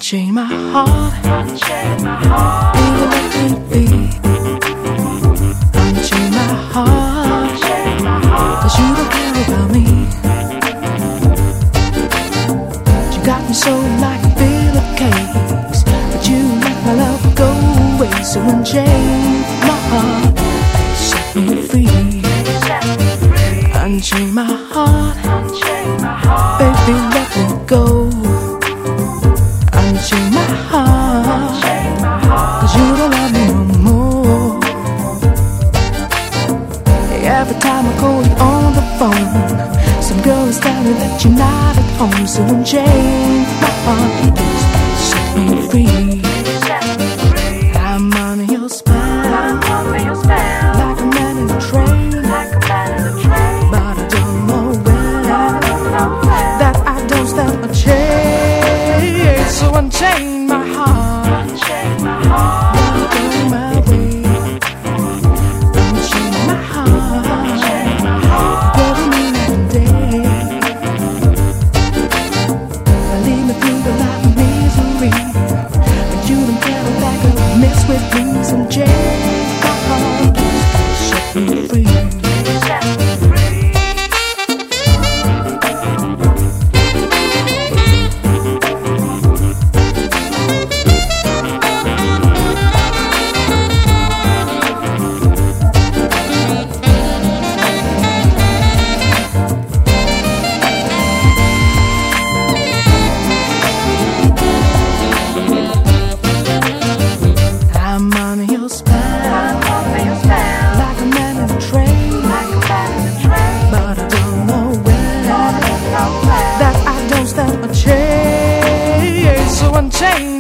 Unchain my heart, baby, let me be. Unchain my heart, 'cause you don't care about me. You got me so like a bill of cakes, but you let my love go away. So unchain my heart, set me free. Unchain my heart, baby, let me go. Unchain my heart, 'cause you don't love me no more. Every time I call you on the phone, some girl is telling me that you're not at home. So unchain my heart, set me free. I'm under your spell, like a man in a train, but I don't know where, that I don't stand a chance. So unchain my heart, never go my way. Unchain my heart, loving me night and day. Lead me through the life of misery, but you don't care that could mess with me. So unchain my heart, set me free. I'm under your spell, like a man in a train, but I don't know where, that I don't stand a chance. So unchain